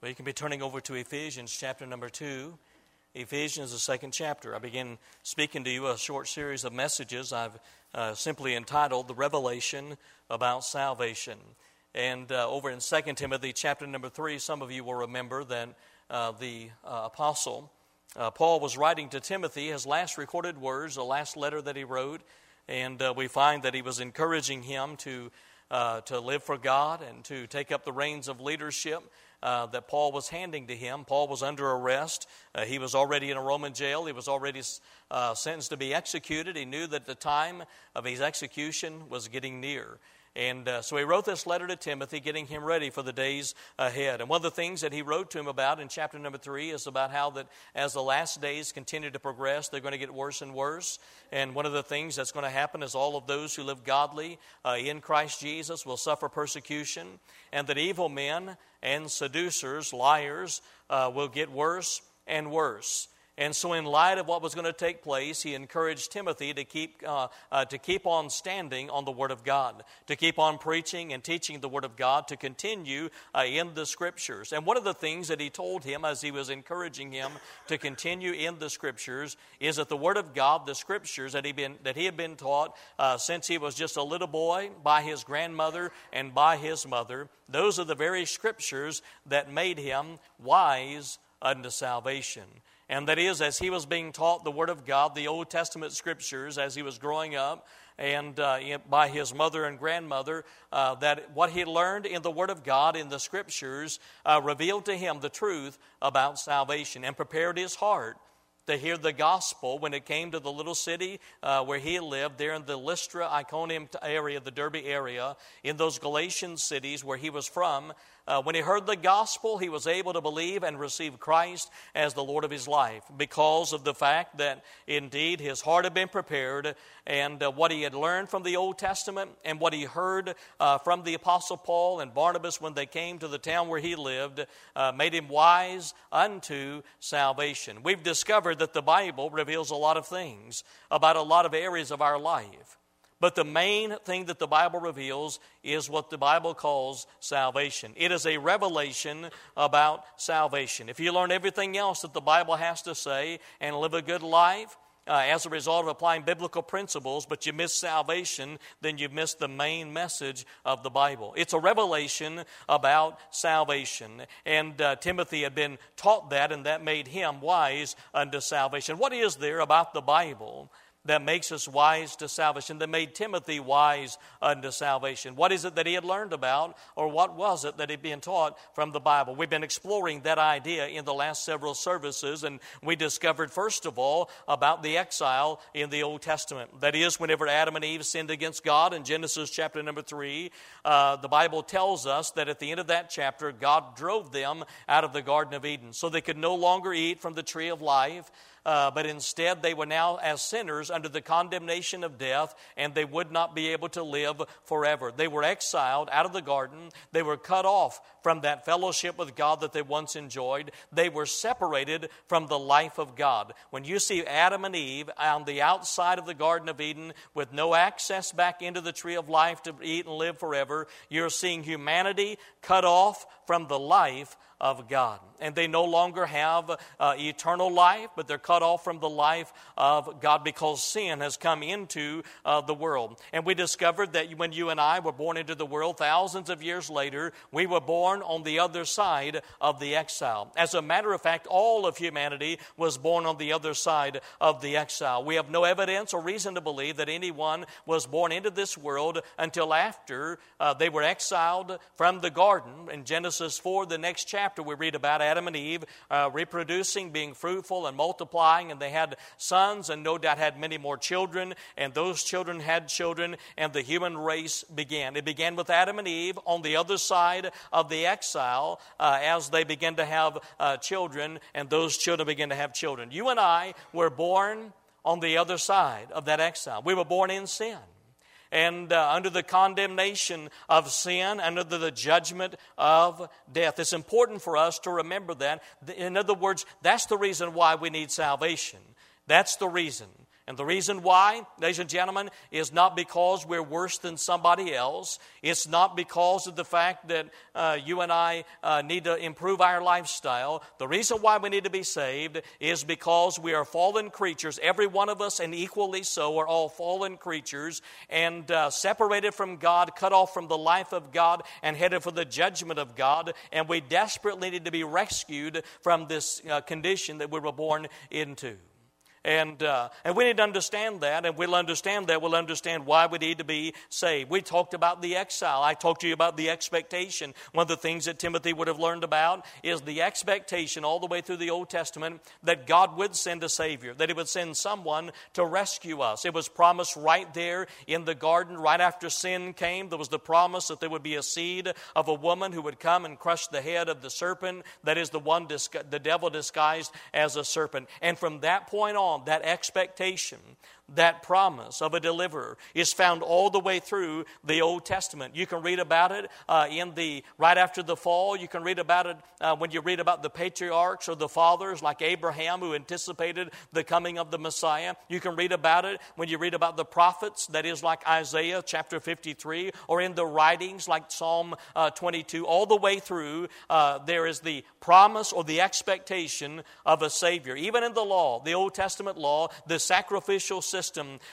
Well, you can be turning over to Ephesians chapter number 2. Ephesians, the second chapter. I begin speaking to you a short series of messages I've simply entitled The Revelation About Salvation. And over in 2 Timothy chapter number 3, some of you will remember that the apostle Paul was writing to Timothy his last recorded words, the last letter that he wrote. And we find that he was encouraging him to live for God and to take up the reins of leadership that Paul was handing to him. Paul was under arrest. He was already in a Roman jail. He was already sentenced to be executed. He knew that the time of his execution was getting near. And so he wrote this letter to Timothy, getting him ready for the days ahead. And one of the things that he wrote to him about in chapter number 3 is about how that as the last days continue to progress, they're going to get worse and worse. And one of the things that's going to happen is all of those who live godly in Christ Jesus will suffer persecution, and that evil men and seducers, liars, will get worse and worse. And so in light of what was going to take place, he encouraged Timothy to keep on standing on the Word of God, to keep on preaching and teaching the Word of God, to continue in the Scriptures. And one of the things that he told him as he was encouraging him to continue in the Scriptures is that the Word of God, the Scriptures that he had been taught since he was just a little boy by his grandmother and by his mother, those are the very Scriptures that made him wise unto salvation. And that is, as he was being taught the Word of God, the Old Testament Scriptures, as he was growing up, and by his mother and grandmother, that what he learned in the Word of God, in the Scriptures, revealed to him the truth about salvation and prepared his heart to hear the gospel when it came to the little city where he lived, there in the Lystra, Iconium area, the Derbe area, in those Galatian cities where he was from. When he heard the gospel, he was able to believe and receive Christ as the Lord of his life because of the fact that indeed his heart had been prepared, and what he had learned from the Old Testament and what he heard from the Apostle Paul and Barnabas when they came to the town where he lived made him wise unto salvation. We've discovered that the Bible reveals a lot of things about a lot of areas of our life. But the main thing that the Bible reveals is what the Bible calls salvation. It is a revelation about salvation. If you learn everything else that the Bible has to say and live a good life as a result of applying biblical principles, but you miss salvation, then you've missed the main message of the Bible. It's a revelation about salvation. And Timothy had been taught that, and that made him wise unto salvation. What is there about the Bible that makes us wise to salvation, that made Timothy wise unto salvation? What is it that he had learned about, or what was it that he'd been taught from the Bible? We've been exploring that idea in the last several services, and we discovered, first of all, about the exile in the Old Testament. That is, whenever Adam and Eve sinned against God in Genesis chapter number 3, the Bible tells us that at the end of that chapter, God drove them out of the Garden of Eden, so they could no longer eat from the tree of life, but instead they were now as sinners under the condemnation of death, and they would not be able to live forever. They were exiled out of the garden. They were cut off from that fellowship with God that they once enjoyed. They were separated from the life of God. When you see Adam and Eve on the outside of the Garden of Eden with no access back into the tree of life to eat and live forever, you're seeing humanity cut off from the life of God. And they no longer have eternal life, but they're cut off from the life of God because sin has come into the world. And we discovered that when you and I were born into the world thousands of years later, we were born on the other side of the exile. As a matter of fact, all of humanity was born on the other side of the exile. We have no evidence or reason to believe that anyone was born into this world until after they were exiled from the garden. In Genesis 4, the next chapter, we read about Adam and Eve reproducing, being fruitful and multiplying, and they had sons and no doubt had many more children, and those children had children, and the human race began. It began with Adam and Eve on the other side of the exile as they began to have children, and those children began to have children. You and I were born on the other side of that exile. We were born in sin. And under the condemnation of sin, under the judgment of death. It's important for us to remember that. In other words, that's the reason why we need salvation. That's the reason. And the reason why, ladies and gentlemen, is not because we're worse than somebody else. It's not because of the fact that you and I need to improve our lifestyle. The reason why we need to be saved is because we are fallen creatures. Every one of us, and equally so, are all fallen creatures and separated from God, cut off from the life of God, and headed for the judgment of God. And we desperately need to be rescued from this condition that we were born into. And we need to understand that, and we'll understand why we need to be saved. We talked about the exile. I talked to you about the expectation. One of the things that Timothy would have learned about is the expectation all the way through the Old Testament that God would send a Savior, that He would send someone to rescue us. It was promised right there in the garden, right after sin came. There was the promise that there would be a seed of a woman who would come and crush the head of the serpent, that is the devil disguised as a serpent. And from that point on, that expectation, that promise of a deliverer is found all the way through the Old Testament. You can read about it right after the fall. You can read about it when you read about the patriarchs or the fathers like Abraham, who anticipated the coming of the Messiah. You can read about it when you read about the prophets, that is like Isaiah chapter 53, or in the writings like Psalm 22. All the way through, there is the promise or the expectation of a Savior. Even in the law, the Old Testament law, the sacrificial system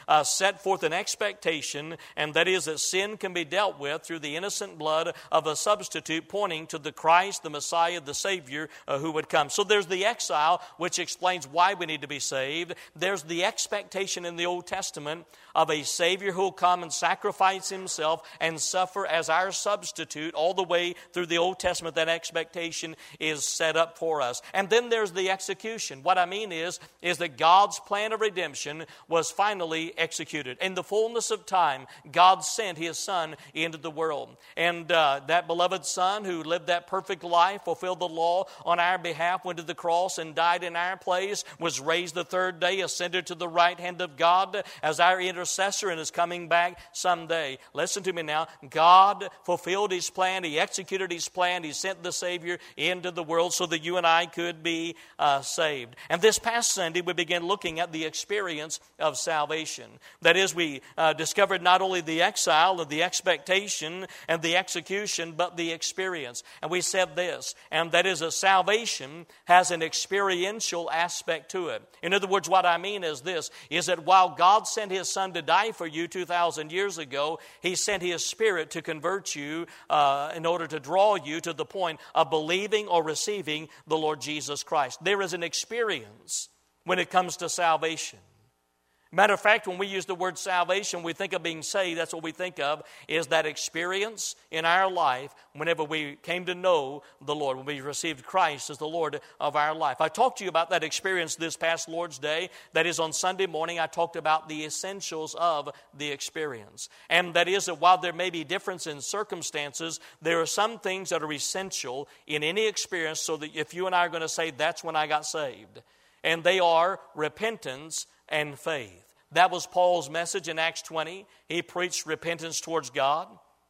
set forth an expectation, and that is that sin can be dealt with through the innocent blood of a substitute, pointing to the Christ, the Messiah, the Savior who would come. So there's the exile, which explains why we need to be saved. There's the expectation in the Old Testament of a Savior who will come and sacrifice Himself and suffer as our substitute. All the way through the Old Testament, that expectation is set up for us. And then there's the execution. What I mean is that God's plan of redemption was finally executed. In the fullness of time, God sent His Son into the world. And that beloved Son who lived that perfect life, fulfilled the law on our behalf, went to the cross and died in our place, was raised the third day, ascended to the right hand of God as our intercessor, and is coming back someday. Listen to me now. God fulfilled His plan. He executed His plan. He sent the Savior into the world so that you and I could be saved. And this past Sunday, we began looking at the experience of salvation. That is, we discovered not only the exile and the expectation and the execution, but the experience. And we said this, and that is that salvation has an experiential aspect to it. In other words, what I mean is this, is that while God sent His Son to die for you 2,000 years ago, He sent His Spirit to convert you in order to draw you to the point of believing or receiving the Lord Jesus Christ. There is an experience when it comes to salvation. Matter of fact, when we use the word salvation, we think of being saved. That's what we think of, is that experience in our life whenever we came to know the Lord, when we received Christ as the Lord of our life. I talked to you about that experience this past Lord's Day. That is, on Sunday morning, I talked about the essentials of the experience. And that is that while there may be difference in circumstances, there are some things that are essential in any experience, so that if you and I are going to say, that's when I got saved. And they are repentance and faith. That was Paul's message in Acts 20. He preached repentance towards God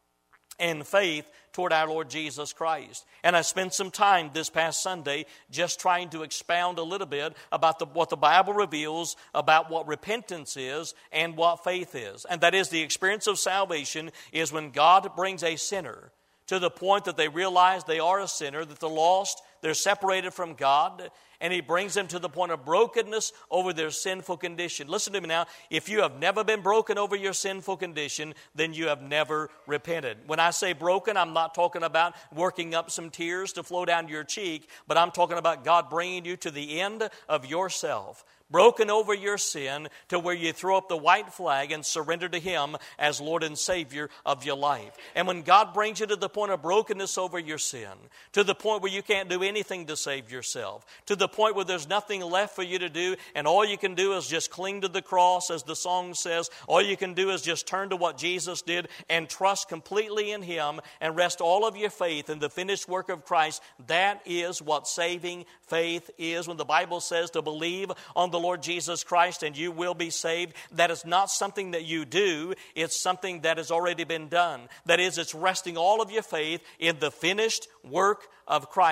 and faith toward our Lord Jesus Christ. And I spent some time this past Sunday just trying to expound a little bit about what the Bible reveals about what repentance is and what faith is. And that is, the experience of salvation is when God brings a sinner to the point that they realize they are a sinner, that they're lost, they're separated from God, and He brings them to the point of brokenness over their sinful condition. Listen to me now. If you have never been broken over your sinful condition, then you have never repented. When I say broken, I'm not talking about working up some tears to flow down your cheek, but I'm talking about God bringing you to the end of yourself. Broken over your sin to where you throw up the white flag and surrender to Him as Lord and Savior of your life. And when God brings you to the point of brokenness over your sin, to the point where you can't do anything to save yourself, to the point where there's nothing left for you to do, and all you can do is just cling to the cross, as the song says, all you can do is just turn to what Jesus did and trust completely in Him and rest all of your faith in the finished work of Christ. That is what saving faith is. When the Bible says to believe on the Lord Jesus Christ and you will be saved, that is not something that you do, it's something that has already been done. That is, it's resting all of your faith in the finished work of Christ. It's the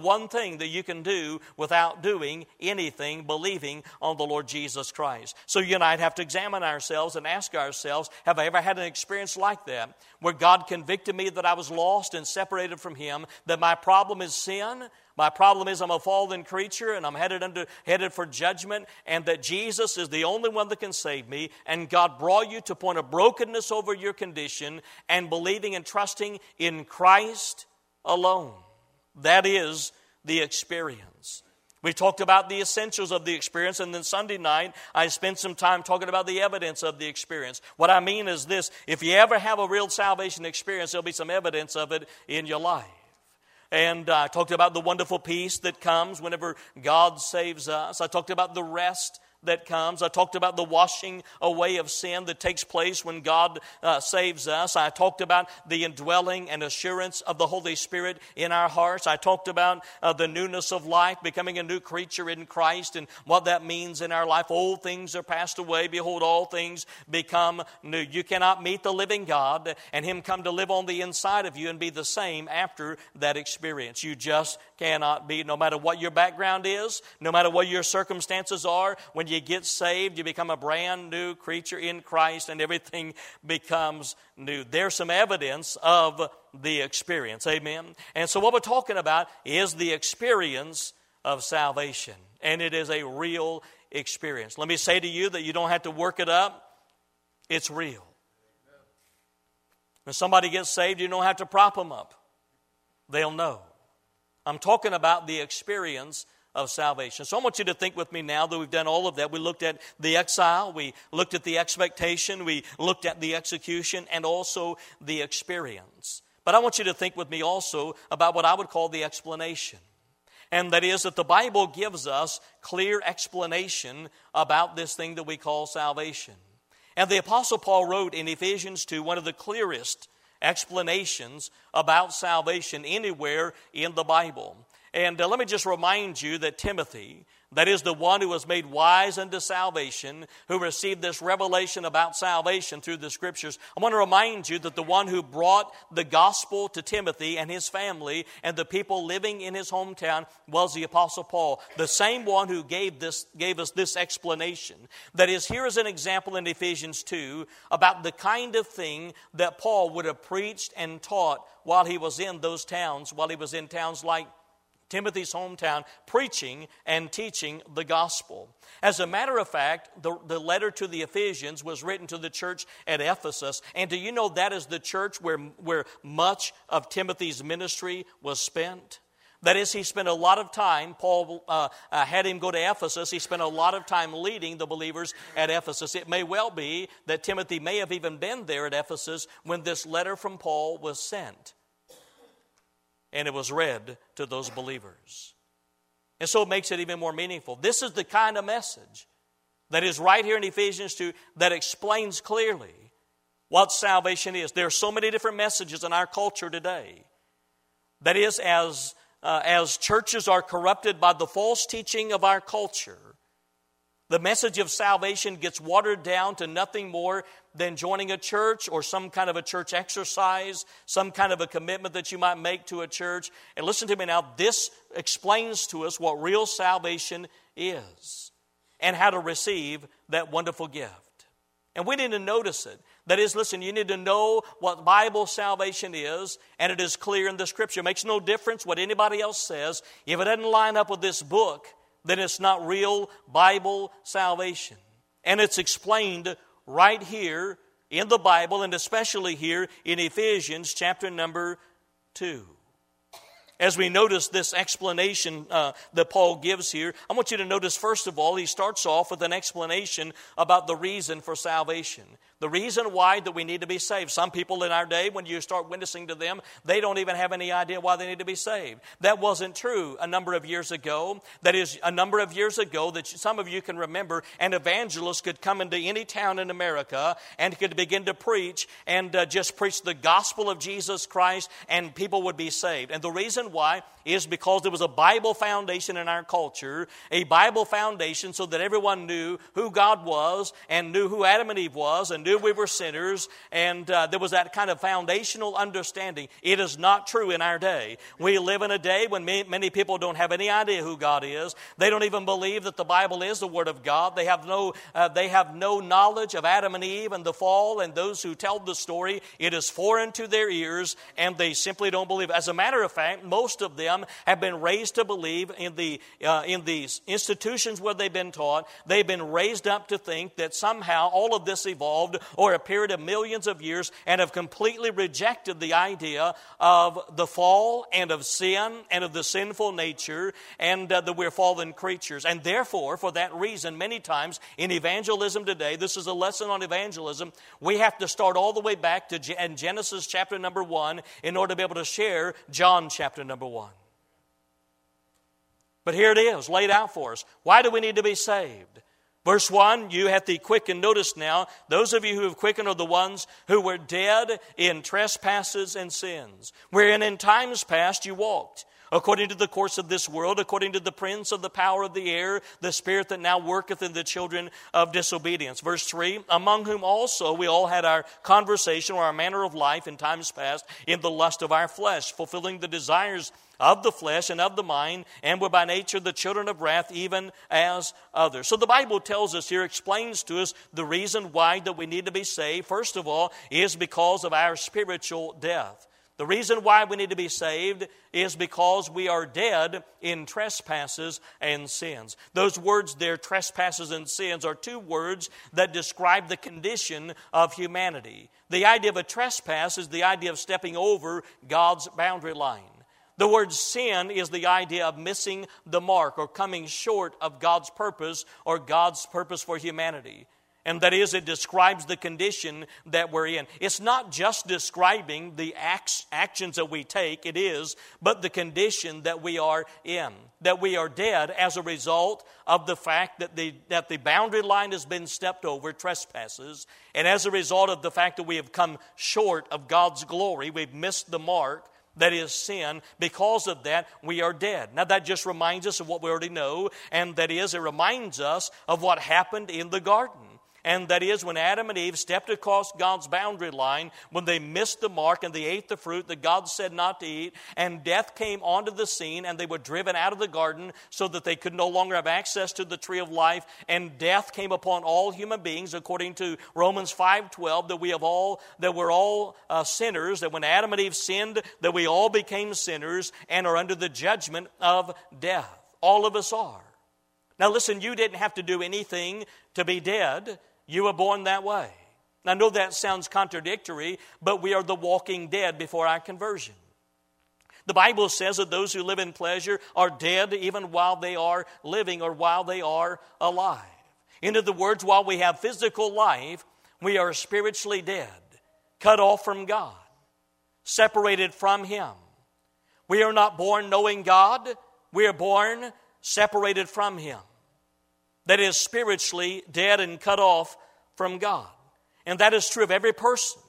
one thing that you can do without doing anything, believing on the Lord Jesus Christ. So you and I have to examine ourselves and ask ourselves, have I ever had an experience like that, where God convicted me that I was lost and separated from Him, that my problem is sin, my problem is I'm a fallen creature and I'm headed for judgment, and that Jesus is the only one that can save me, and God brought you to a point of brokenness over your condition and believing and trusting in Christ alone. That is the experience. We talked about the essentials of the experience, and then Sunday night I spent some time talking about the evidence of the experience. What I mean is this: if you ever have a real salvation experience, there'll be some evidence of it in your life. And I talked about the wonderful peace that comes whenever God saves us. I talked about the rest that comes. I talked about the washing away of sin that takes place when God saves us. I talked about the indwelling and assurance of the Holy Spirit in our hearts. I talked about the newness of life, becoming a new creature in Christ, and what that means in our life. Old things are passed away. Behold, all things become new. You cannot meet the living God and Him come to live on the inside of you and be the same after that experience. You just cannot be, no matter what your background is, no matter what your circumstances are. When you get saved, you become a brand new creature in Christ and everything becomes new. There's some evidence of the experience. Amen. And so what we're talking about is the experience of salvation. And it is a real experience. Let me say to you that you don't have to work it up. It's real. When somebody gets saved, you don't have to prop them up. They'll know. I'm talking about the experience of salvation. So I want you to think with me now that we've done all of that. We looked at the exile, we looked at the expectation, we looked at the execution, and also the experience. But I want you to think with me also about what I would call the explanation. And that is that the Bible gives us clear explanation about this thing that we call salvation. And the Apostle Paul wrote in Ephesians 2 one of the clearest explanations about salvation anywhere in the Bible. And let me just remind you that Timothy, that is the one who was made wise unto salvation, who received this revelation about salvation through the Scriptures. I want to remind you that the one who brought the gospel to Timothy and his family and the people living in his hometown was the Apostle Paul, the same one who gave us this explanation. That is, here is an example in Ephesians 2 about the kind of thing that Paul would have preached and taught while he was in those towns, while he was in towns like Timothy's hometown, preaching and teaching the gospel. As a matter of fact, the letter to the Ephesians was written to the church at Ephesus. And do you know that is the church where much of Timothy's ministry was spent? That is, he spent a lot of time, Paul had him go to Ephesus. He spent a lot of time leading the believers at Ephesus. It may well be that Timothy may have even been there at Ephesus when this letter from Paul was sent. And it was read to those believers. And so it makes it even more meaningful. This is the kind of message that is right here in Ephesians 2 that explains clearly what salvation is. There are so many different messages in our culture today. That is, as churches are corrupted by the false teaching of our culture, the message of salvation gets watered down to nothing more than joining a church or some kind of a church exercise, some kind of a commitment that you might make to a church. And listen to me now, this explains to us what real salvation is and how to receive that wonderful gift. And we need to notice it. That is, listen, you need to know what Bible salvation is, and it is clear in the Scripture. It makes no difference what anybody else says. If it doesn't line up with this book, then it's not real Bible salvation. And it's explained right here in the Bible, and especially here in Ephesians chapter number 2. As we notice this explanation that Paul gives here, I want you to notice, first of all, he starts off with an explanation about the reason for salvation. The reason why that we need to be saved. Some people in our day, when you start witnessing to them, they don't even have any idea why they need to be saved. That wasn't true a number of years ago. That is, a number of years ago that some of you can remember, an evangelist could come into any town in America and could begin to preach and just preach the gospel of Jesus Christ, and people would be saved. And the reason why is because there was a Bible foundation in our culture, a Bible foundation so that everyone knew who God was and knew who Adam and Eve was and knew knew we were sinners, and there was that kind of foundational understanding. It is not true in our day. We live in a day when many people don't have any idea who God is. They don't even believe that the Bible is the Word of God. They have no knowledge of Adam and Eve and the fall, and those who tell the story, it is foreign to their ears, and they simply don't believe. As a matter of fact, most of them have been raised to believe in these institutions where they've been taught. They've been raised up to think that somehow all of this evolved over a period of millions of years, and have completely rejected the idea of the fall and of sin and of the sinful nature, and that we're fallen creatures. And therefore, for that reason, many times in evangelism today, this is a lesson on evangelism, we have to start all the way back to Genesis chapter number 1 in order to be able to share John chapter number 1. But here it is, laid out for us. Why do we need to be saved? Verse 1, you have the quickened. Notice now, those of you who have quickened are the ones who were dead in trespasses and sins, wherein in times past you walked, according to the course of this world, according to the prince of the power of the air, the spirit that now worketh in the children of disobedience. Verse 3, among whom also we all had our conversation or our manner of life in times past in the lust of our flesh, fulfilling the desires of the flesh and of the mind, and were by nature the children of wrath, even as others. So the Bible tells us here, explains to us the reason why that we need to be saved. First of all, is because of our spiritual death. The reason why we need to be saved is because we are dead in trespasses and sins. Those words there, trespasses and sins, are two words that describe the condition of humanity. The idea of a trespass is the idea of stepping over God's boundary line. The word sin is the idea of missing the mark or coming short of God's purpose or God's purpose for humanity. And that is, it describes the condition that we're in. It's not just describing the actions that we take, it is, but the condition that we are in. That we are dead as a result of the fact that the boundary line has been stepped over, trespasses, and as a result of the fact that we have come short of God's glory, we've missed the mark. That is sin. Because of that, we are dead. Now that just reminds us of what we already know, and that is, it reminds us of what happened in the garden. And that is when Adam and Eve stepped across God's boundary line, when they missed the mark and they ate the fruit that God said not to eat, and death came onto the scene, and they were driven out of the garden so that they could no longer have access to the tree of life, and death came upon all human beings, according to Romans 5:12, that we're all sinners, that when Adam and Eve sinned, that we all became sinners and are under the judgment of death. All of us are. Now listen, you didn't have to do anything to be dead. You were born that way. Now, I know that sounds contradictory, but we are the walking dead before our conversion. The Bible says that those who live in pleasure are dead even while they are living or while they are alive. In other words, while we have physical life, we are spiritually dead, cut off from God, separated from Him. We are not born knowing God. We are born separated from Him. That is, spiritually dead and cut off from God. And that is true of every person.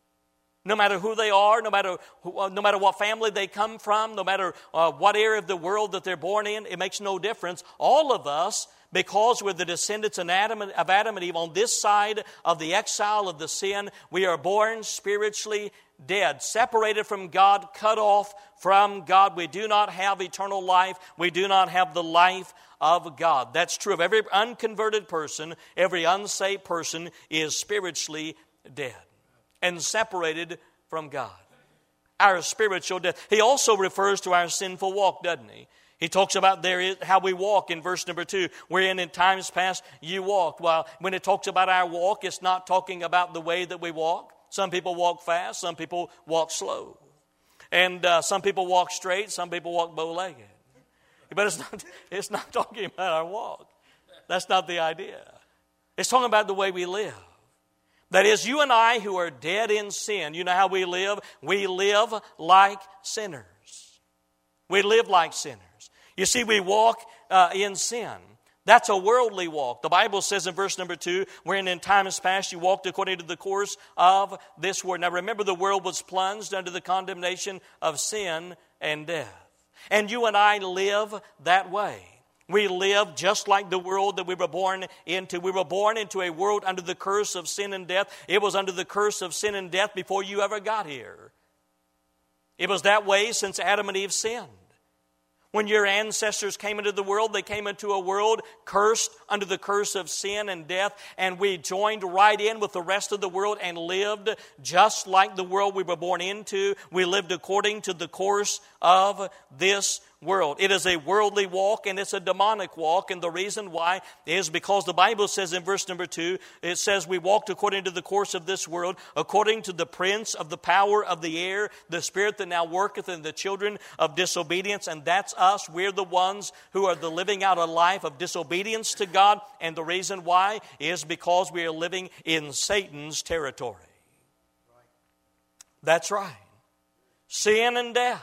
No matter who they are, no matter what family they come from, no matter what area of the world that they're born in, it makes no difference. All of us, because we're the descendants of Adam and Eve on this side of the exile of the sin, we are born spiritually dead, separated from God, cut off from God. We do not have eternal life. We do not have the life of God. That's true of every unconverted person. Every unsaved person is spiritually dead and separated from God. Our spiritual death. He also refers to our sinful walk, doesn't he? He talks about how we walk in verse number 2, wherein in times past you walked. Well, when it talks about our walk, it's not talking about the way that we walk. Some people walk fast, some people walk slow. And some people walk straight, some people walk bow-legged. But it's not talking about our walk. That's not the idea. It's talking about the way we live. That is, you and I who are dead in sin, you know how we live? We live like sinners. We live like sinners. You see, we walk in sin. That's a worldly walk. The Bible says in verse number 2, wherein in times past you walked according to the course of this world. Now remember, the world was plunged under the condemnation of sin and death. And you and I live that way. We live just like the world that we were born into. We were born into a world under the curse of sin and death. It was under the curse of sin and death before you ever got here. It was that way since Adam and Eve sinned. When your ancestors came into the world, they came into a world cursed under the curse of sin and death, and we joined right in with the rest of the world and lived just like the world we were born into. We lived according to the course of this world. It is a worldly walk and it's a demonic walk, and the reason why is because the Bible says in verse number 2, it says we walked according to the course of this world, according to the prince of the power of the air, the spirit that now worketh in the children of disobedience, and that's us. We're the ones who are living out a life of disobedience to God, and the reason why is because we are living in Satan's territory. That's right. Sin and death.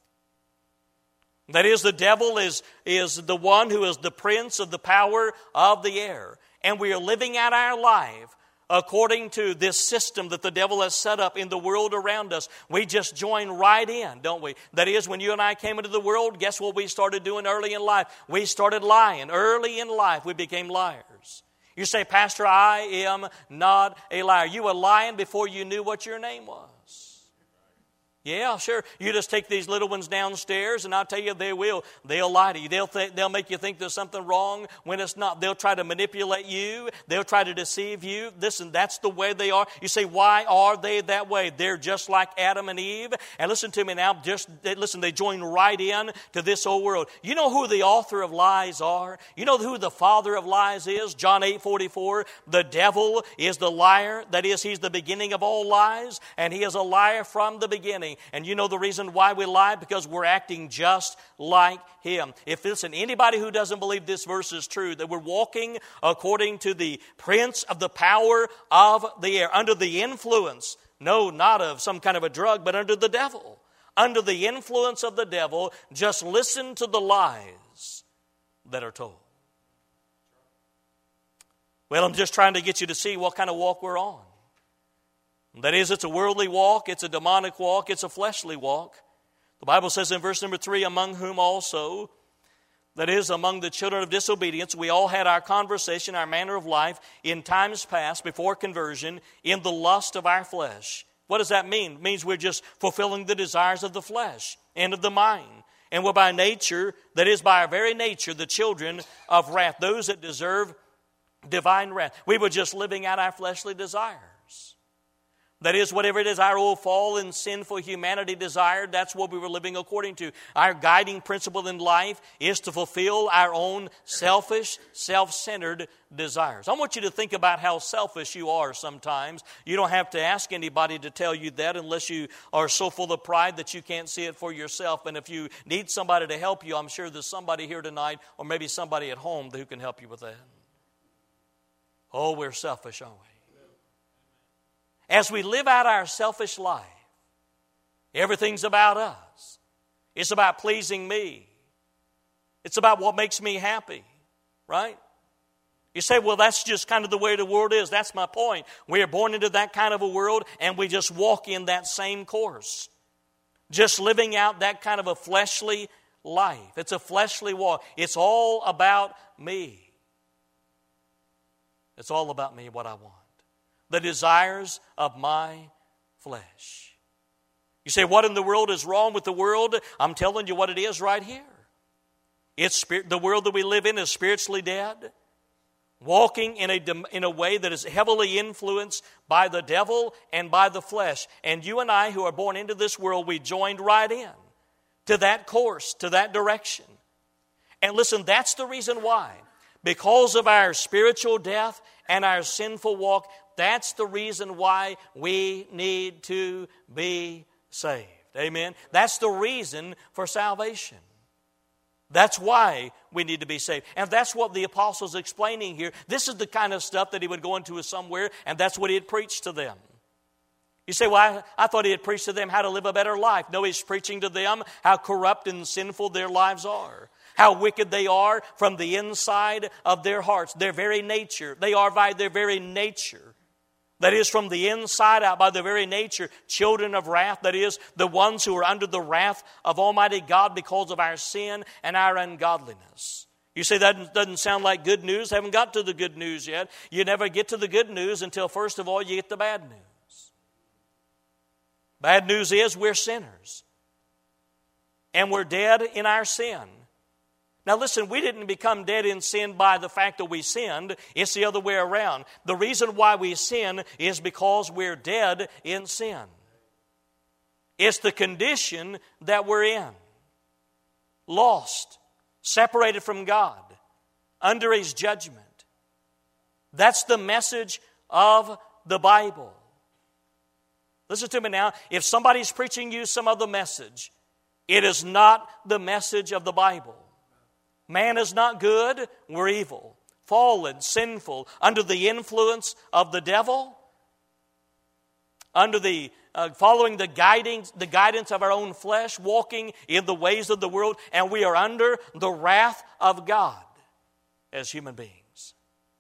That is, the devil is the one who is the prince of the power of the air. And we are living out our life according to this system that the devil has set up in the world around us. We just join right in, don't we? That is, when you and I came into the world, guess what we started doing early in life? We started lying. Early in life, we became liars. You say, Pastor, I am not a liar. You were lying before you knew what your name was. Yeah, sure. You just take these little ones downstairs, and I'll tell you, they'll lie to you. They'll make you think there's something wrong when it's not. They'll try to manipulate you. They'll try to deceive you. Listen, that's the way they are. You say, why are they that way? They're just like Adam and Eve. And listen to me now. They join right in to this old world. You know who the author of lies are? You know who the father of lies is? John 8:44. The devil is the liar. That is, he's the beginning of all lies, and he is a liar from the beginning. And you know the reason why we lie? Because we're acting just like him. Anybody who doesn't believe this verse is true, that we're walking according to the prince of the power of the air, under the influence, no, not of some kind of a drug, but under the devil. Under the influence of the devil, just listen to the lies that are told. Well, I'm just trying to get you to see what kind of walk we're on. That is, it's a worldly walk, it's a demonic walk, it's a fleshly walk. The Bible says in verse number 3, among whom also, that is, among the children of disobedience, we all had our conversation, our manner of life, in times past, before conversion, in the lust of our flesh. What does that mean? It means we're just fulfilling the desires of the flesh and of the mind. And we're by nature, that is, by our very nature, the children of wrath, those that deserve divine wrath. We were just living out our fleshly desires. That is, whatever it is our old fallen, sinful humanity desired, that's what we were living according to. Our guiding principle in life is to fulfill our own selfish, self-centered desires. I want you to think about how selfish you are sometimes. You don't have to ask anybody to tell you that unless you are so full of pride that you can't see it for yourself. And if you need somebody to help you, I'm sure there's somebody here tonight, or maybe somebody at home who can help you with that. Oh, we're selfish, aren't we? As we live out our selfish life, everything's about us. It's about pleasing me. It's about what makes me happy, right? You say, well, that's just kind of the way the world is. That's my point. We are born into that kind of a world, and we just walk in that same course. Just living out that kind of a fleshly life. It's a fleshly walk. It's all about me. It's all about me, what I want. The desires of my flesh. You say, what in the world is wrong with the world? I'm telling you what it is right here. The world that we live in is spiritually dead, walking in a way that is heavily influenced by the devil and by the flesh. And you and I who are born into this world, we joined right in to that course, to that direction. And listen, that's the reason why. Because of our spiritual death and our sinful walk, that's the reason why we need to be saved. Amen? That's the reason for salvation. That's why we need to be saved. And that's what the apostle's explaining here. This is the kind of stuff that he would go into somewhere, and that's what he had preached to them. You say, well, I thought he had preached to them how to live a better life. No, he's preaching to them how corrupt and sinful their lives are. How wicked they are from the inside of their hearts. Their very nature. They are by their very nature. That is, from the inside out, by their very nature, children of wrath. That is, the ones who are under the wrath of Almighty God because of our sin and our ungodliness. You say that doesn't sound like good news. Haven't got to the good news yet. You never get to the good news until, first of all, you get the bad news. Bad news is we're sinners. And we're dead in our sin. Now listen, we didn't become dead in sin by the fact that we sinned. It's the other way around. The reason why we sin is because we're dead in sin. It's the condition that we're in. Lost, separated from God, under His judgment. That's the message of the Bible. Listen to me now. If somebody's preaching you some other message, it is not the message of the Bible. Man is not good, we're evil, fallen, sinful, under the influence of the devil, under the following the guidance of our own flesh, walking in the ways of the world, and we are under the wrath of God as human beings.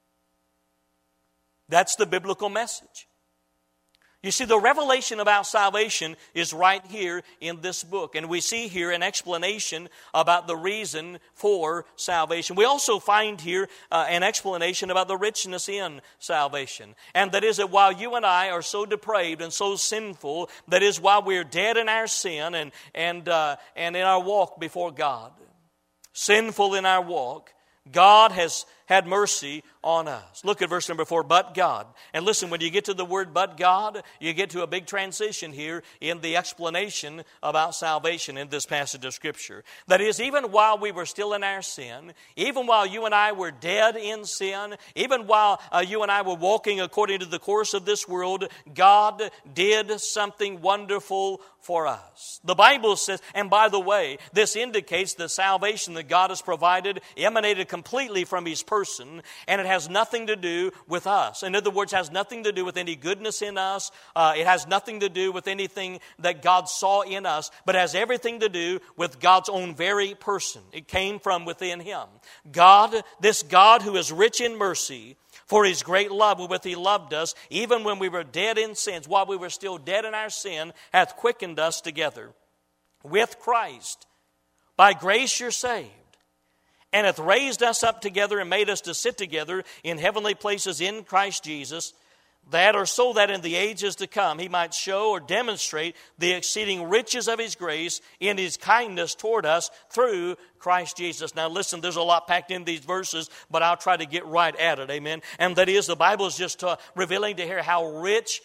That's the biblical message. You see, the revelation about salvation is right here in this book. And we see here an explanation about the reason for salvation. We also find here an explanation about the richness in salvation. And that is that while you and I are so depraved and so sinful, that is while we're dead in our sin and in our walk before God, sinful in our walk, God has had mercy on us. Look at verse number 4, but God. And listen, when you get to the word but God, you get to a big transition here in the explanation about salvation in this passage of Scripture. That is, even while we were still in our sin, even while you and I were dead in sin, even while you and I were walking according to the course of this world, God did something wonderful for us. The Bible says, and by the way, this indicates the salvation that God has provided emanated completely from His person, and it has nothing to do with us. In other words, it has nothing to do with any goodness in us. It has nothing to do with anything that God saw in us, but it has everything to do with God's own very person. It came from within Him. God, this God who is rich in mercy, for His great love wherewith He loved us, even when we were dead in sins, while we were still dead in our sin, hath quickened us together with Christ. By grace you're saved, and hath raised us up together and made us to sit together in heavenly places in Christ Jesus, that or so that in the ages to come He might show or demonstrate the exceeding riches of His grace in His kindness toward us through Christ Jesus. Now listen, there's a lot packed in these verses, but I'll try to get right at it, amen. And that is, the Bible is just revealing to here how rich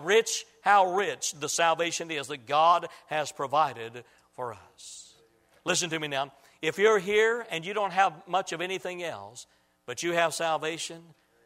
the salvation is that God has provided for us. Listen to me now. If you're here and you don't have much of anything else, but you have salvation,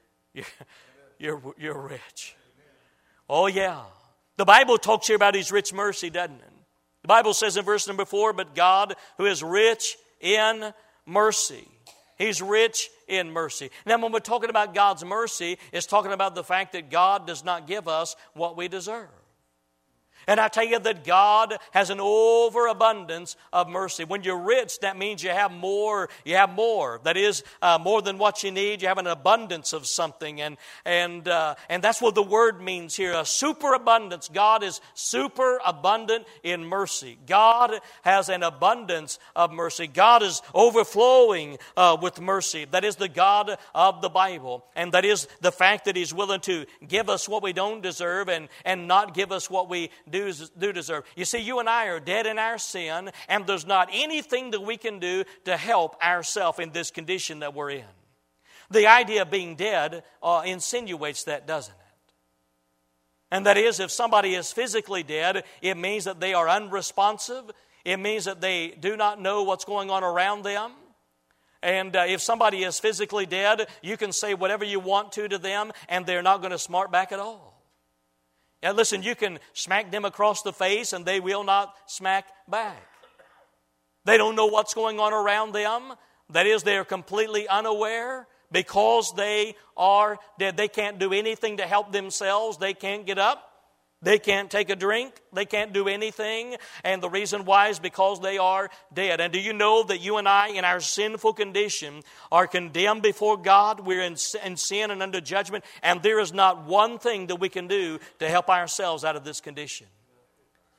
you're rich. Oh yeah. The Bible talks here about His rich mercy, doesn't it? The Bible says in verse number 4, but God who is rich in mercy. He's rich in mercy. Now when we're talking about God's mercy, it's talking about the fact that God does not give us what we deserve. And I tell you that God has an overabundance of mercy. When you're rich, that means you have more. You have more. That is more than what you need. You have an abundance of something, and that's what the word means here. A superabundance. God is super abundant in mercy. God has an abundance of mercy. God is overflowing with mercy. That is the God of the Bible, and that is the fact that He's willing to give us what we don't deserve and not give us what we do deserve. You see, you and I are dead in our sin, and there's not anything that we can do to help ourselves in this condition that we're in. The idea of being dead insinuates that, doesn't it? And that is, if somebody is physically dead, it means that they are unresponsive. It means that they do not know what's going on around them. And if somebody is physically dead, you can say whatever you want to them, and they're not going to smart back at all. Now listen, you can smack them across the face and they will not smack back. They don't know what's going on around them. That is, they are completely unaware because they are dead. They can't do anything to help themselves. They can't get up. They can't take a drink. They can't do anything. And the reason why is because they are dead. And do you know that you and I, in our sinful condition, are condemned before God? We're in sin and under judgment. And there is not one thing that we can do to help ourselves out of this condition.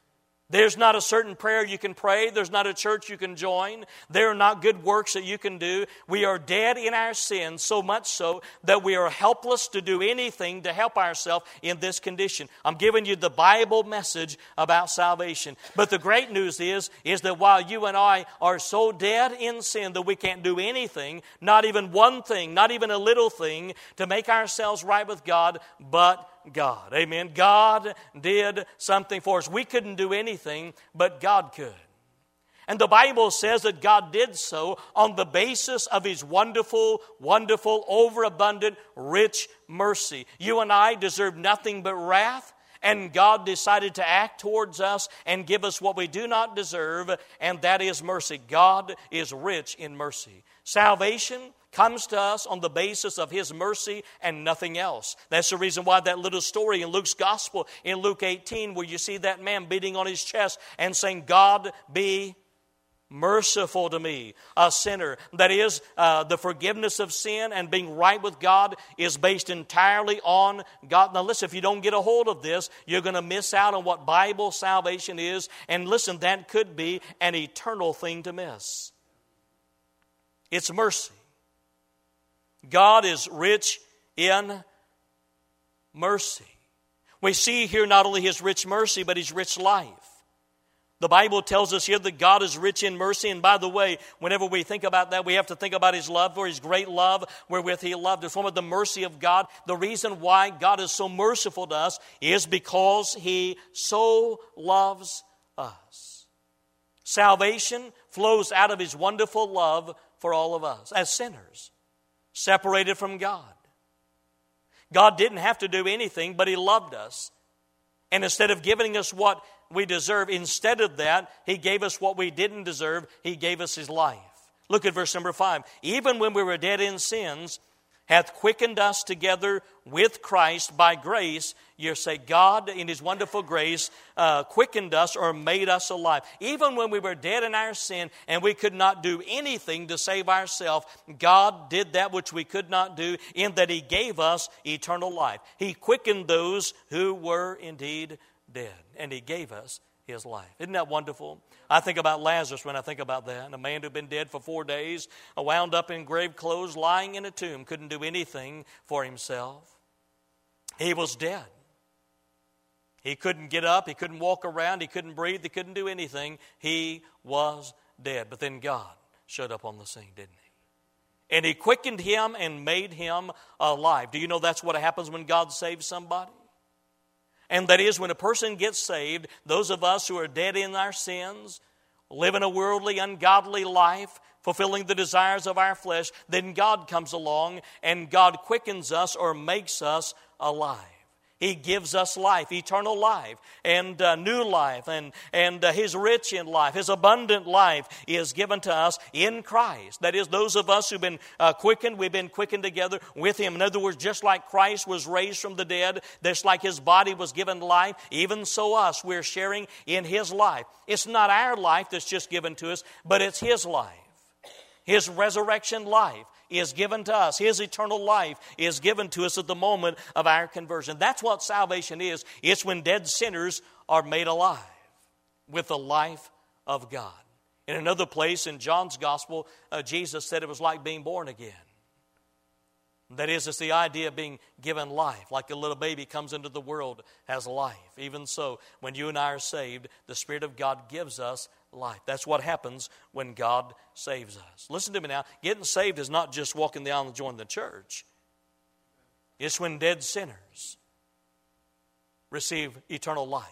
There's not a certain prayer you can pray. There's not a church you can join. There are not good works that you can do. We are dead in our sins, so much so that we are helpless to do anything to help ourselves in this condition. I'm giving you the Bible message about salvation. But the great news is that while you and I are so dead in sin that we can't do anything, not even one thing, not even a little thing, to make ourselves right with God, but God. Amen. God did something for us. We couldn't do anything, but God could. And the Bible says that God did so on the basis of His wonderful, wonderful, overabundant, rich mercy. You and I deserve nothing but wrath, and God decided to act towards us and give us what we do not deserve, and that is mercy. God is rich in mercy. Salvation comes to us on the basis of His mercy and nothing else. That's the reason why that little story in Luke's Gospel, in Luke 18, where you see that man beating on his chest and saying, God be merciful to me, a sinner. That is, the forgiveness of sin and being right with God is based entirely on God. Now listen, if you don't get a hold of this, you're going to miss out on what Bible salvation is. And listen, that could be an eternal thing to miss. It's mercy. God is rich in mercy. We see here not only His rich mercy, but His rich life. The Bible tells us here that God is rich in mercy. And by the way, whenever we think about that, we have to think about His love, for His great love wherewith He loved us. One of the mercy of God, the reason why God is so merciful to us is because He so loves us. Salvation flows out of His wonderful love for all of us as sinners, separated from God. God didn't have to do anything, but He loved us. And instead of giving us what we deserve, instead of that, He gave us what we didn't deserve. He gave us His life. Look at verse number 5. Even when we were dead in sins, hath quickened us together with Christ. By grace, you say, God in His wonderful grace quickened us or made us alive. Even when we were dead in our sin and we could not do anything to save ourselves, God did that which we could not do, in that He gave us eternal life. He quickened those who were indeed dead, and He gave us His life. Isn't that wonderful? I think about Lazarus when I think about that. A man who had been dead for 4 days, wound up in grave clothes, lying in a tomb, couldn't do anything for himself. He was dead. He couldn't get up, he couldn't walk around, he couldn't breathe, he couldn't do anything. He was dead. But then God showed up on the scene, didn't He? And He quickened him and made him alive. Do you know that's what happens when God saves somebody? And that is, when a person gets saved, those of us who are dead in our sins, living a worldly, ungodly life, fulfilling the desires of our flesh, then God comes along and God quickens us or makes us alive. He gives us life, eternal life, and new life, and His rich in life, His abundant life is given to us in Christ. That is, those of us who've been quickened, we've been quickened together with Him. In other words, just like Christ was raised from the dead, just like His body was given life, even so us, we're sharing in His life. It's not our life that's just given to us, but it's His life. His resurrection life is given to us. His eternal life is given to us at the moment of our conversion. That's what salvation is. It's when dead sinners are made alive with the life of God. In another place in John's Gospel, Jesus said it was like being born again. That is, it's the idea of being given life. Like a little baby comes into the world, has life. Even so, when you and I are saved, the Spirit of God gives us life. That's what happens when God saves us. Listen to me now. Getting saved is not just walking the aisle and joining the church. It's when dead sinners receive eternal life.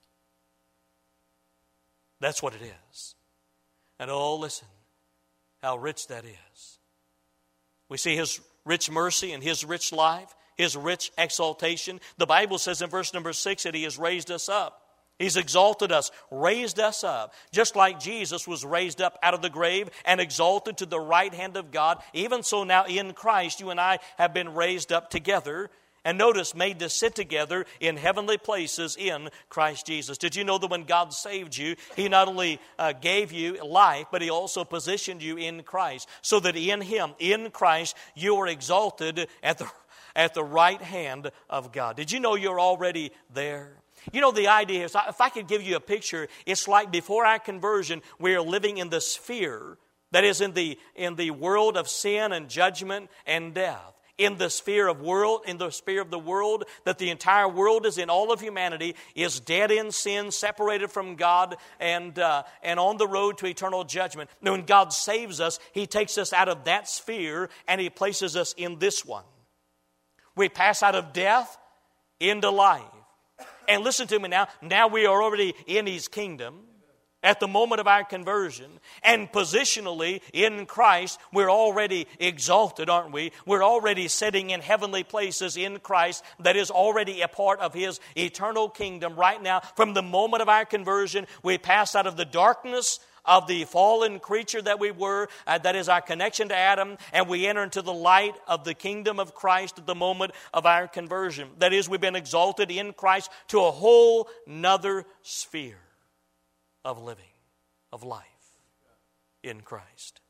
That's what it is. And oh, listen, how rich that is. We see His rich mercy and His rich life, His rich exaltation. The Bible says in verse number 6 that He has raised us up. He's exalted us, raised us up. Just like Jesus was raised up out of the grave and exalted to the right hand of God, even so now in Christ you and I have been raised up together. And notice, made to sit together in heavenly places in Christ Jesus. Did you know that when God saved you, He not only gave you life, but He also positioned you in Christ, so that in Him, in Christ, you are exalted at the right hand of God. Did you know you're already there? You know, the idea is, if I could give you a picture, it's like before our conversion, we are living in the sphere that is in the world of sin and judgment and death. In the sphere of the world that the entire world is in, all of humanity is dead in sin, separated from God, and on the road to eternal judgment. Now, when God saves us, He takes us out of that sphere and He places us in this one. We pass out of death into life. And listen to me now. Now we are already in His kingdom at the moment of our conversion. And positionally in Christ, we're already exalted, aren't we? We're already sitting in heavenly places in Christ that is already a part of His eternal kingdom right now. From the moment of our conversion, we pass out of the darkness of the fallen creature that we were, that is our connection to Adam, and we enter into the light of the kingdom of Christ at the moment of our conversion. That is, we've been exalted in Christ to a whole nother sphere of living, of life in Christ.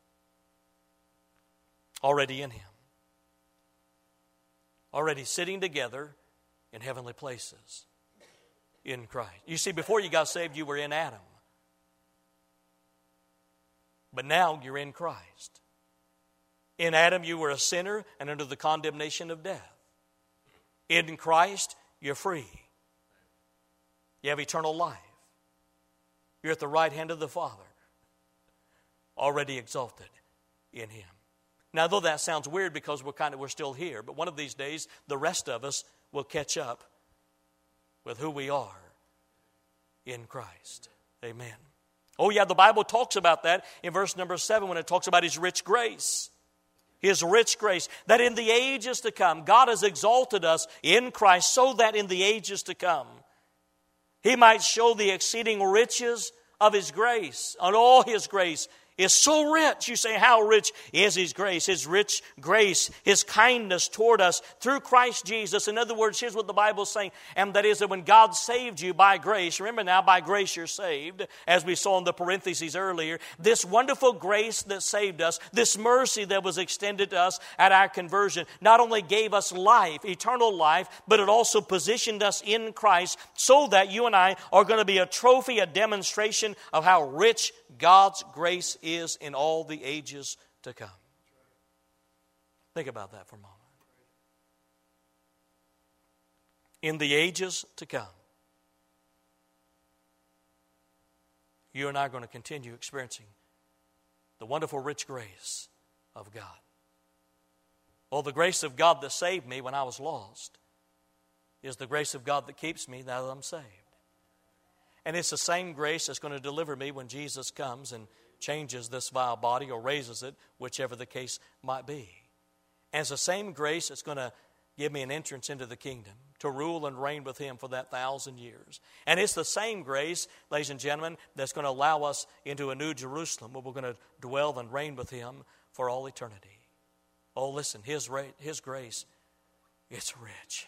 Already in Him. Already sitting together in heavenly places in Christ. You see, before you got saved, you were in Adam. But now you're in Christ. In Adam, you were a sinner and under the condemnation of death. In Christ, you're free. You have eternal life. You're at the right hand of the Father, already exalted in Him. Now, though that sounds weird because we're still here, but one of these days, the rest of us will catch up with who we are in Christ. Amen. Oh yeah, the Bible talks about that in verse number 7 when it talks about His rich grace. His rich grace, that in the ages to come, God has exalted us in Christ so that in the ages to come, He might show the exceeding riches of His grace. And all His grace is so rich. You say, how rich is His grace? His rich grace, His kindness toward us through Christ Jesus. In other words, here's what the Bible is saying. And that is that when God saved you by grace, remember now, by grace you're saved, as we saw in the parentheses earlier, this wonderful grace that saved us, this mercy that was extended to us at our conversion, not only gave us life, eternal life, but it also positioned us in Christ so that you and I are going to be a trophy, a demonstration of how rich God's grace is in all the ages to come. Think about that for a moment. In the ages to come, you and I are going to continue experiencing the wonderful rich grace of God. Oh, the grace of God that saved me when I was lost is the grace of God that keeps me now that I'm saved. And it's the same grace that's going to deliver me when Jesus comes and changes this vile body or raises it, whichever the case might be. And it's the same grace that's going to give me an entrance into the kingdom to rule and reign with Him for that 1,000 years. And it's the same grace, ladies and gentlemen, that's going to allow us into a new Jerusalem where we're going to dwell and reign with Him for all eternity. Oh, listen, His grace, it's rich.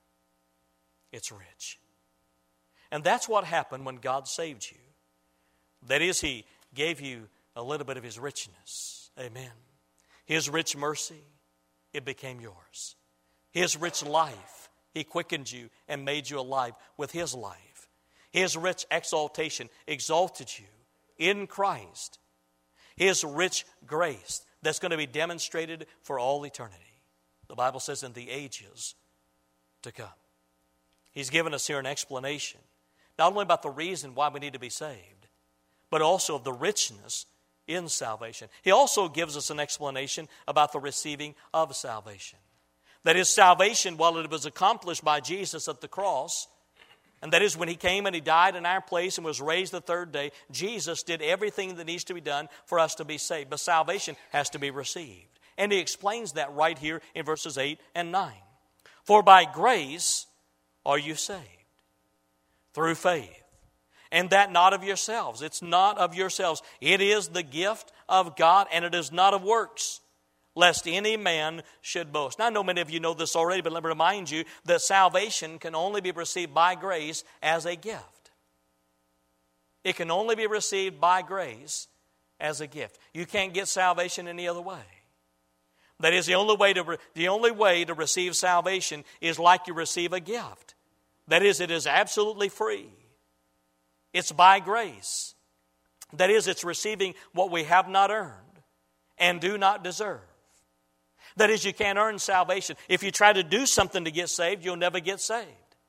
It's rich. And that's what happened when God saved you. That is, He gave you a little bit of His richness. Amen. His rich mercy, it became yours. His rich life, He quickened you and made you alive with His life. His rich exaltation exalted you in Christ. His rich grace that's going to be demonstrated for all eternity. The Bible says in the ages to come. He's given us here an explanation. Not only about the reason why we need to be saved, but also of the richness in salvation. He also gives us an explanation about the receiving of salvation. That is, salvation, while it was accomplished by Jesus at the cross, and that is when He came and He died in our place and was raised the third day, Jesus did everything that needs to be done for us to be saved. But salvation has to be received. And He explains that right here in verses 8 and 9. For by grace are you saved, through faith, and that not of yourselves. It's not of yourselves. It is the gift of God, and it is not of works, lest any man should boast. Now, I know many of you know this already, but let me remind you that salvation can only be received by grace as a gift. It can only be received by grace as a gift. You can't get salvation any other way. That is, the only way to receive salvation is like you receive a gift. That is, it is absolutely free. It's by grace. That is, it's receiving what we have not earned and do not deserve. That is, you can't earn salvation. If you try to do something to get saved, you'll never get saved.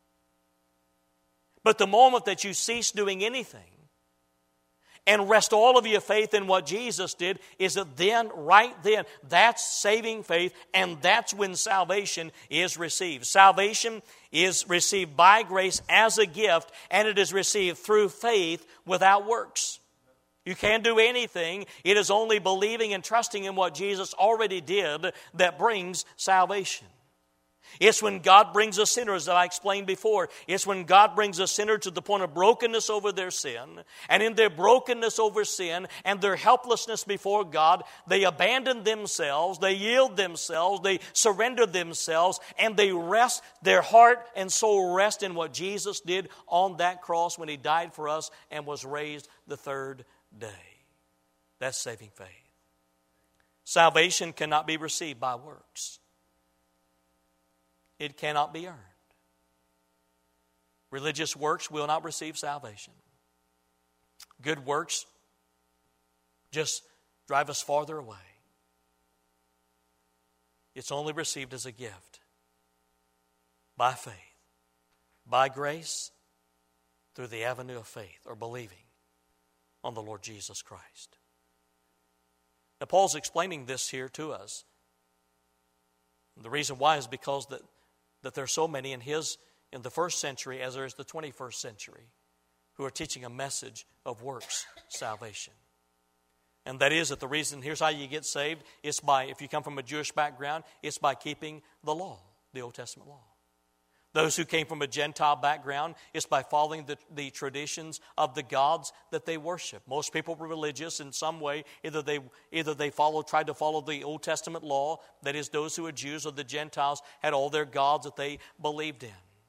But the moment that you cease doing anything and rest all of your faith in what Jesus did, is that then, right then, that's saving faith, and that's when salvation is received. Salvation is received by grace as a gift, and it is received through faith without works. You can't do anything. It is only believing and trusting in what Jesus already did that brings salvation. It's when God brings a sinner, as I explained before, it's when God brings a sinner to the point of brokenness over their sin, and in their brokenness over sin and their helplessness before God, they abandon themselves, they yield themselves, they surrender themselves, and they rest, their heart and soul rest in what Jesus did on that cross when He died for us and was raised the third day. That's saving faith. Salvation cannot be received by works. It cannot be earned. Religious works will not receive salvation. Good works just drive us farther away. It's only received as a gift by faith, by grace, through the avenue of faith or believing on the Lord Jesus Christ. Now, Paul's explaining this here to us. The reason why is because that there are so many in the first century as there is the 21st century who are teaching a message of works salvation. And that is that the reason, here's how you get saved, it's by, if you come from a Jewish background, it's by keeping the law, the Old Testament law. Those who came from a Gentile background, it's by following the traditions of the gods that they worship. Most people were religious in some way. Either they tried to follow the Old Testament law, that is, those who were Jews, or the Gentiles had all their gods that they believed in.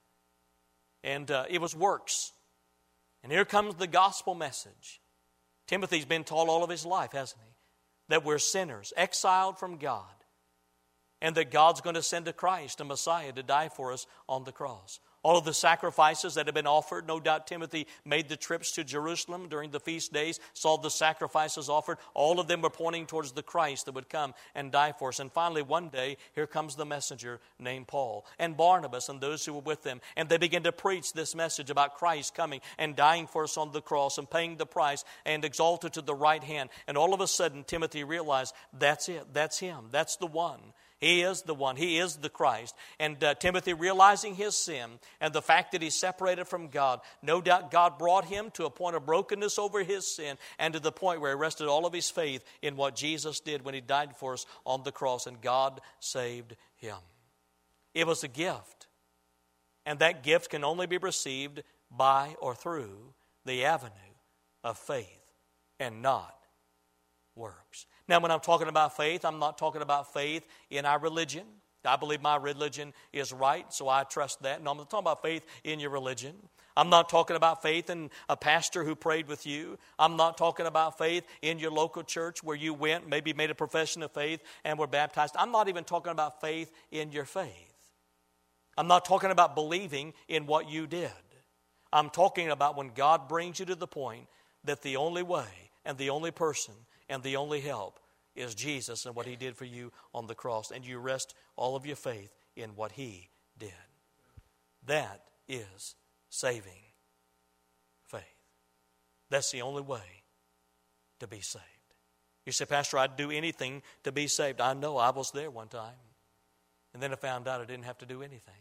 And it was works. And here comes the gospel message. Timothy's been taught all of his life, hasn't he? That we're sinners, exiled from God. And that God's going to send a Christ, a Messiah, to die for us on the cross. All of the sacrifices that have been offered, no doubt Timothy made the trips to Jerusalem during the feast days, saw the sacrifices offered. All of them were pointing towards the Christ that would come and die for us. And finally, one day, here comes the messenger named Paul and Barnabas and those who were with them. And they begin to preach this message about Christ coming and dying for us on the cross and paying the price and exalted to the right hand. And all of a sudden, Timothy realized, that's it, that's him, that's the one. He is the one. He is the Christ. And Timothy, realizing his sin and the fact that he's separated from God, no doubt God brought him to a point of brokenness over his sin and to the point where he rested all of his faith in what Jesus did when He died for us on the cross, and God saved him. It was a gift. And that gift can only be received by or through the avenue of faith and not works. Now, when I'm talking about faith, I'm not talking about faith in our religion. I believe my religion is right, so I trust that. No, I'm talking about faith in your religion. I'm not talking about faith in a pastor who prayed with you. I'm not talking about faith in your local church where you went, maybe made a profession of faith and were baptized. I'm not even talking about faith in your faith. I'm not talking about believing in what you did. I'm talking about when God brings you to the point that the only way and the only person and the only help is Jesus and what He did for you on the cross. And you rest all of your faith in what He did. That is saving faith. That's the only way to be saved. You say, Pastor, I'd do anything to be saved. I know, I was there one time. And then I found out I didn't have to do anything.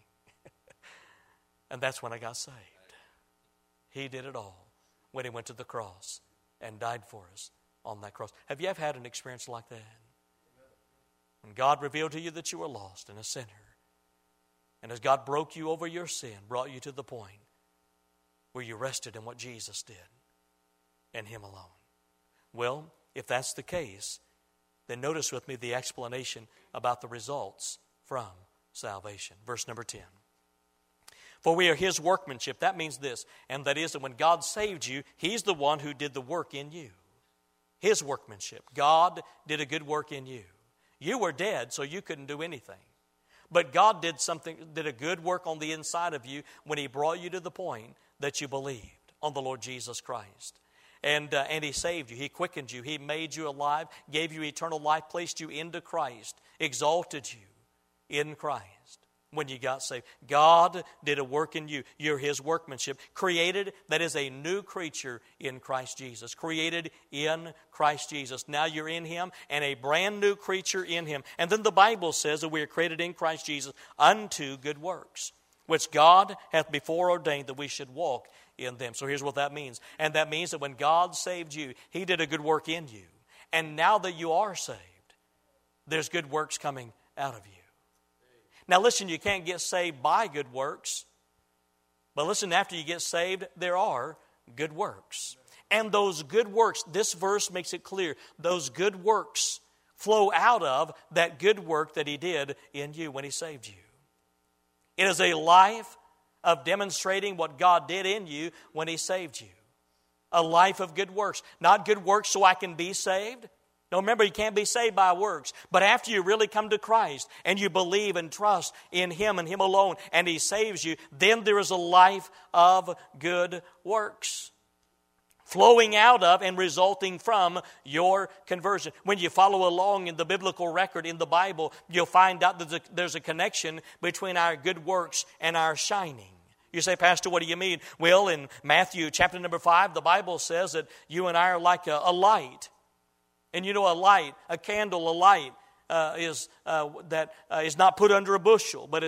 And that's when I got saved. He did it all when He went to the cross and died for us on that cross. Have you ever had an experience like that? When God revealed to you that you were lost and a sinner, and as God broke you over your sin, brought you to the point where you rested in what Jesus did and Him alone. Well, if that's the case, then notice with me the explanation about the results from salvation. Verse number 10. For we are His workmanship. That means this, and that is that when God saved you, He's the one who did the work in you. His workmanship. God did a good work in you. You were dead, so you couldn't do anything. But God did a good work on the inside of you when He brought you to the point that you believed on the Lord Jesus Christ. And He saved you. He quickened you. He made you alive, gave you eternal life, placed you into Christ, exalted you in Christ when you got saved. God did a work in you. You're His workmanship, created, that is a new creature in Christ Jesus. Created in Christ Jesus. Now you're in Him and a brand new creature in Him. And then the Bible says that we are created in Christ Jesus unto good works, which God hath before ordained that we should walk in them. So here's what that means. And that means that when God saved you, He did a good work in you. And now that you are saved, there's good works coming out of you. Now listen, you can't get saved by good works. But listen, after you get saved, there are good works. And those good works, this verse makes it clear, those good works flow out of that good work that He did in you when He saved you. It is a life of demonstrating what God did in you when He saved you. A life of good works. Not good works so I can be saved. No, remember, you can't be saved by works. But after you really come to Christ and you believe and trust in Him and Him alone and He saves you, then there is a life of good works flowing out of and resulting from your conversion. When you follow along in the biblical record in the Bible, you'll find out that there's a connection between our good works and our shining. You say, Pastor, what do you mean? Well, in Matthew chapter number 5, the Bible says that you and I are like a light. And you know, a light, a candle, a light is not put under a bushel, but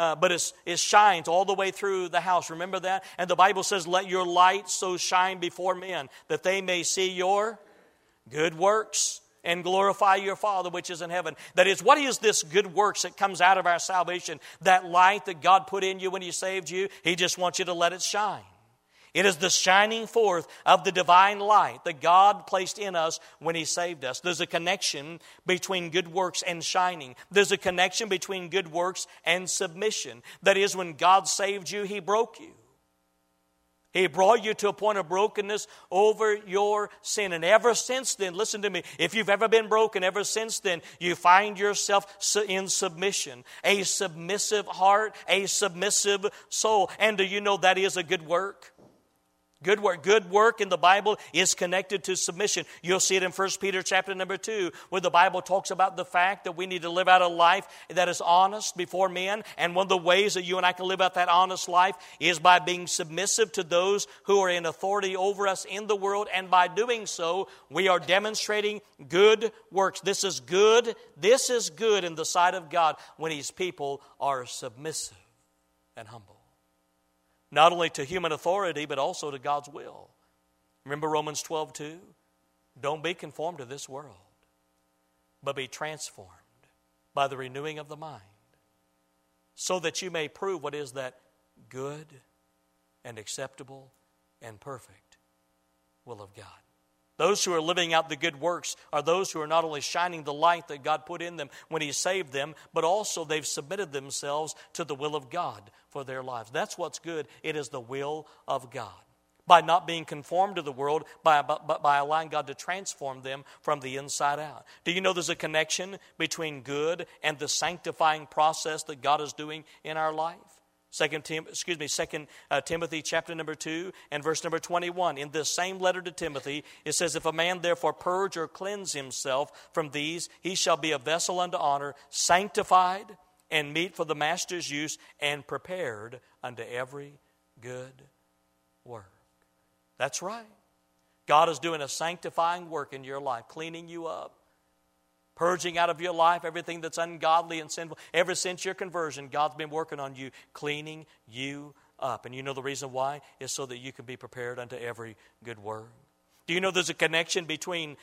it shines all the way through the house. Remember that? And the Bible says, "Let your light so shine before men that they may see your good works and glorify your Father which is in heaven." That is, what is this good works that comes out of our salvation? That light that God put in you when He saved you, He just wants you to let it shine. It is the shining forth of the divine light that God placed in us when He saved us. There's a connection between good works and shining. There's a connection between good works and submission. That is, when God saved you, He broke you. He brought you to a point of brokenness over your sin. And ever since then, listen to me, if you've ever been broken, ever since then, you find yourself in submission. A submissive heart, a submissive soul. And do you know that is a good work? Good work. Good work in the Bible is connected to submission. You'll see it in 1 Peter chapter number 2, where the Bible talks about the fact that we need to live out a life that is honest before men. And one of the ways that you and I can live out that honest life is by being submissive to those who are in authority over us in the world. And by doing so, we are demonstrating good works. This is good. This is good in the sight of God when His people are submissive and humble. Not only to human authority, but also to God's will. Remember Romans 12:2? Don't be conformed to this world, but be transformed by the renewing of the mind, so that you may prove what is that good and acceptable and perfect will of God. Those who are living out the good works are those who are not only shining the light that God put in them when He saved them, but also they've submitted themselves to the will of God for their lives. That's what's good. It is the will of God. By not being conformed to the world, by allowing God to transform them from the inside out. Do you know there's a connection between good and the sanctifying process that God is doing in our life? 2 Timothy chapter number 2 and verse number 21. In this same letter to Timothy, it says, "If a man therefore purge or cleanse himself from these, he shall be a vessel unto honor, sanctified and meet for the master's use, and prepared unto every good work." That's right. God is doing a sanctifying work in your life, cleaning you up, purging out of your life everything that's ungodly and sinful. Ever since your conversion, God's been working on you, cleaning you up. And you know the reason why? Is so that you can be prepared unto every good work. Do you know there's a connection between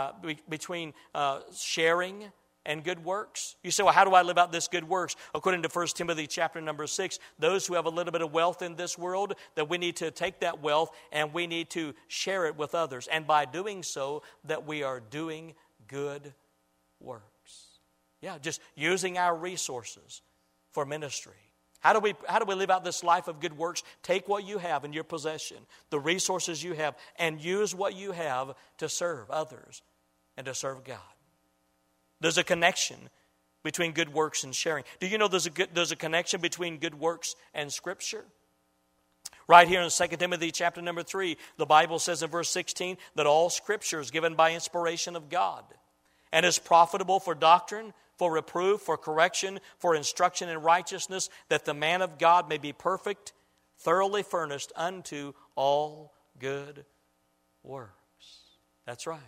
sharing and good works? You say, well, how do I live out this good works? According to 1 Timothy chapter number 6, those who have a little bit of wealth in this world, that we need to take that wealth and we need to share it with others. And by doing so, that we are doing good works. Yeah, just using our resources for ministry. How do we live out this life of good works? Take what you have in your possession, the resources you have, and use what you have to serve others and to serve God. There's a connection between good works and sharing. Do you know there's a connection between good works and Scripture? Right here in 2 Timothy chapter number 3, the Bible says in verse 16 that all Scripture is given by inspiration of God and is profitable for doctrine, for reproof, for correction, for instruction in righteousness, that the man of God may be perfect, thoroughly furnished unto all good works. That's right.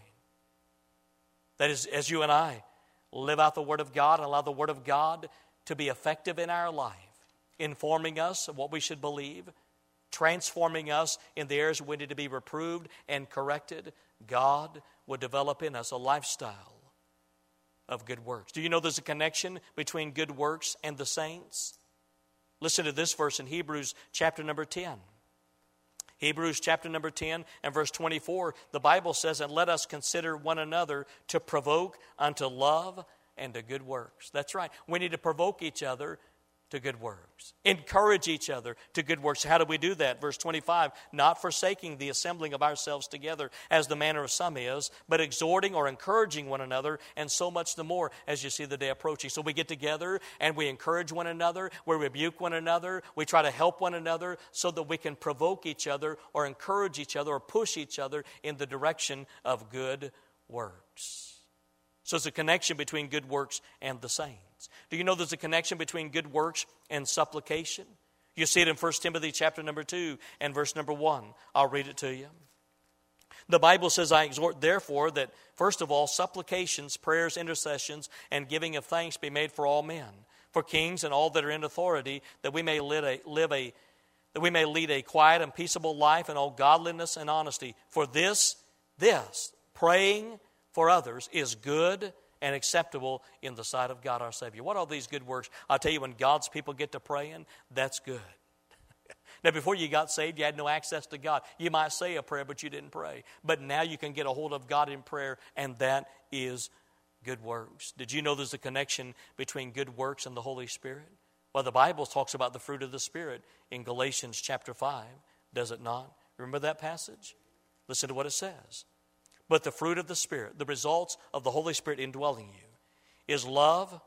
That is, as you and I live out the Word of God and allow the Word of God to be effective in our life, informing us of what we should believe, transforming us in the areas we need to be reproved and corrected, God would develop in us a lifestyle of good works. Do you know there's a connection between good works and the saints? Listen to this verse in Hebrews chapter number 10. Hebrews chapter number 10 and verse 24, the Bible says, "And let us consider one another to provoke unto love and to good works." That's right. We need to provoke each other to good works. Encourage each other to good works. How do we do that? Verse 25, "Not forsaking the assembling of ourselves together, as the manner of some is, but exhorting or encouraging one another, and so much the more as you see the day approaching." So we get together and we encourage one another, we rebuke one another, we try to help one another so that we can provoke each other or encourage each other or push each other in the direction of good works. So it's a connection between good works and the saints. Do you know there's a connection between good works and supplication? You see it in 1 Timothy chapter number 2 and verse number 1. I'll read it to you. The Bible says, "I exhort therefore that first of all supplications, prayers, intercessions, and giving of thanks be made for all men, for kings and all that are in authority, that we may lead a quiet and peaceable life in all godliness and honesty. For this praying for others is good and acceptable in the sight of God our Savior." What are these good works? I'll tell you, when God's people get to praying, that's good. Now, before you got saved, you had no access to God. You might say a prayer, but you didn't pray. But now you can get a hold of God in prayer, and that is good works. Did you know there's a connection between good works and the Holy Spirit? Well, the Bible talks about the fruit of the Spirit in Galatians chapter 5, does it not? Remember that passage? Listen to what it says. "But the fruit of the Spirit," the results of the Holy Spirit indwelling you, "is love,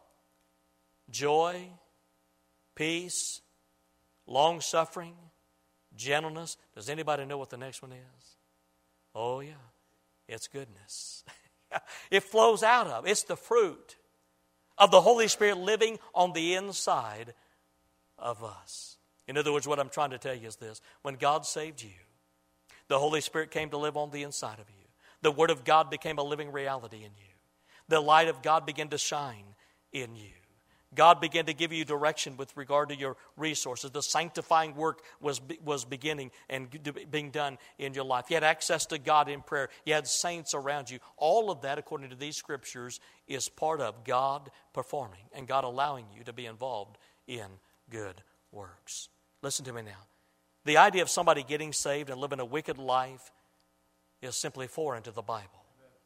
joy, peace, long-suffering, gentleness." Does anybody know what the next one is? Oh, yeah. It's goodness. It flows out of. It's the fruit of the Holy Spirit living on the inside of us. In other words, what I'm trying to tell you is this. When God saved you, the Holy Spirit came to live on the inside of you. The Word of God became a living reality in you. The light of God began to shine in you. God began to give you direction with regard to your resources. The sanctifying work was beginning and being done in your life. You had access to God in prayer. You had saints around you. All of that, according to these scriptures, is part of God performing and God allowing you to be involved in good works. Listen to me now. The idea of somebody getting saved and living a wicked life is simply foreign to the Bible.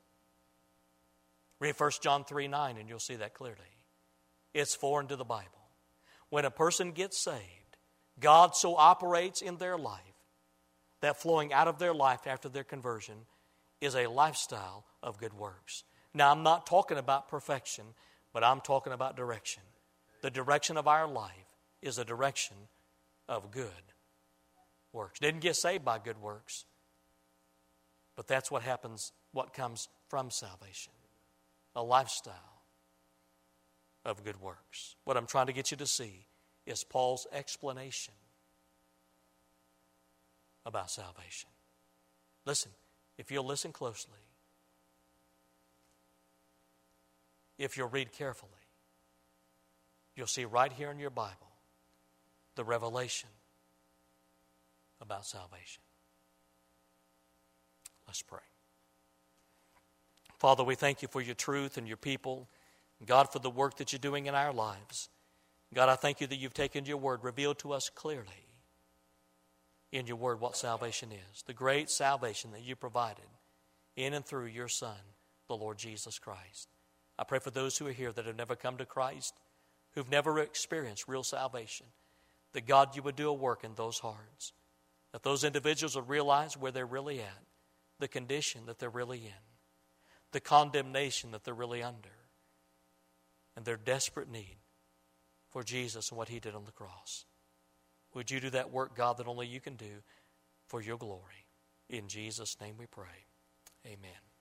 Read 1 John 3:9 and you'll see that clearly. It's foreign to the Bible. When a person gets saved, God so operates in their life that flowing out of their life after their conversion is a lifestyle of good works. Now, I'm not talking about perfection, but I'm talking about direction. The direction of our life is a direction of good works. Didn't get saved by good works. But that's what happens, what comes from salvation. A lifestyle of good works. What I'm trying to get you to see is Paul's explanation about salvation. Listen, if you'll listen closely, if you'll read carefully, you'll see right here in your Bible the revelation about salvation. Let's pray. Father, we thank you for your truth and your people. God, for the work that you're doing in our lives. God, I thank you that you've taken your word, revealed to us clearly in your word what salvation is. The great salvation that you provided in and through your Son, the Lord Jesus Christ. I pray for those who are here that have never come to Christ, who've never experienced real salvation, that God, you would do a work in those hearts. That those individuals would realize where they're really at, the condition that they're really in, the condemnation that they're really under. and their desperate need for Jesus and what He did on the cross. Would you do that work, God, that only you can do for your glory? In Jesus' name we pray. Amen.